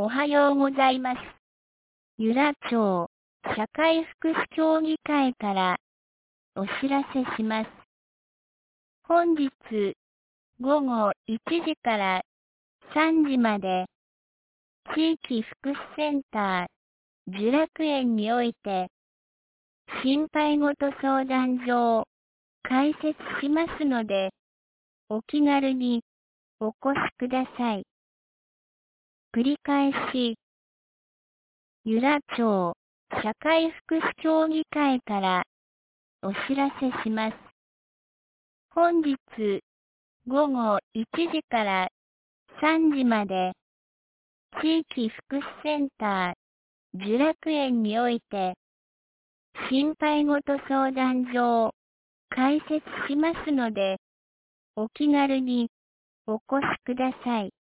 おはようございます。由良町社会福祉協議会からお知らせします。本日午後1時から3時まで地域福祉センター聚楽園において心配ごと相談所を開設しますのでお気軽にお越しください。繰り返し由良町社会福祉協議会からお知らせします。本日午後1時から3時まで地域福祉センター聚楽園において心配ごと相談所を開設しますのでお気軽にお越しください。